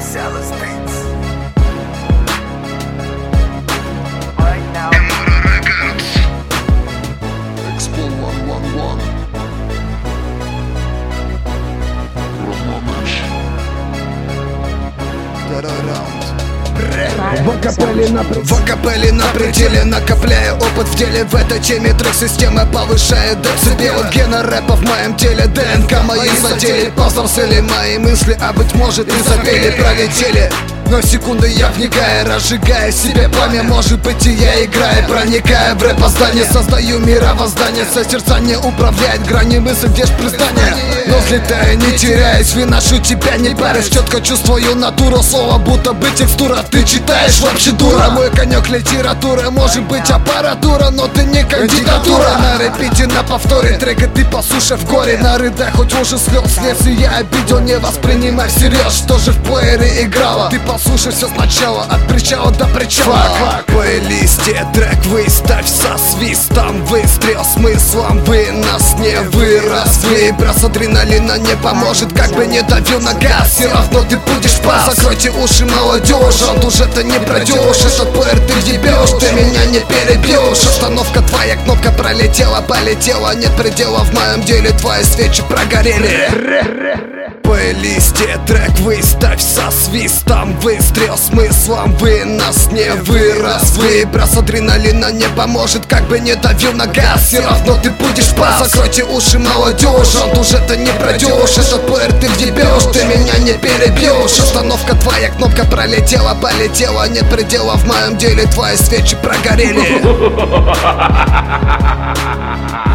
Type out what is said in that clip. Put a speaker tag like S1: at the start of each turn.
S1: Marcellus Beats.
S2: Expo 111.
S3: В акапелле на пределе, накопляя опыт в деле. В этой теме трек-система повышает децибелы. Гена рэпа в моем теле, ДНК мои задели. Повзрослели мои мысли, а быть может и запели, пролетели. Но секунды я вникая, разжигая себе пламя. Может быть и я играю, проникая в рэп-познание. Создаю мировоздание, созерцание управляет грани мысли, где ж признание. Но взлетая, не теряясь, выношу тебя, не парясь. Четко чувствую натуру, слово будто бы текстура. Ты читаешь, вообще дура. Мой конек литература, может быть аппаратура, но ты не кандидатура. На репите, на повторе трека ты послушай в горе. На рыдах хоть уже слез, если я обидел, не воспринимай всерьез. Что же в плеере играло? Ты послушай все сначала, от причала до причала. В плейлисте трек выставь со свистом. Выстрел смыслом, вынос не вырос. Выброс адреналина не поможет, как бы не давил на газ. Все равно ты будешь в пас. Закройте уши, молодежь, он уже ты не пройдешь. Этот плеер ты въебешь, ты меня не перебьешь. Остановка твоя, кнопка пролетела, полетела. Нет предела в моем деле, твои свечи прогорели. В плейлисте трек выставь со свистом. Выстрел смыслом, вынос не вырос. Выброс адреналина не поможет, как бы не давил на газ. Все равно ты будешь в пас. Закройте уши, молодежь, он уже ты не пройдешь. Этот плеер ты въебешь, ты меня не перебьешь. Остановка твоя, кнопка пролетела, полетела. Нет предела в моем деле, твои свечи прогорели.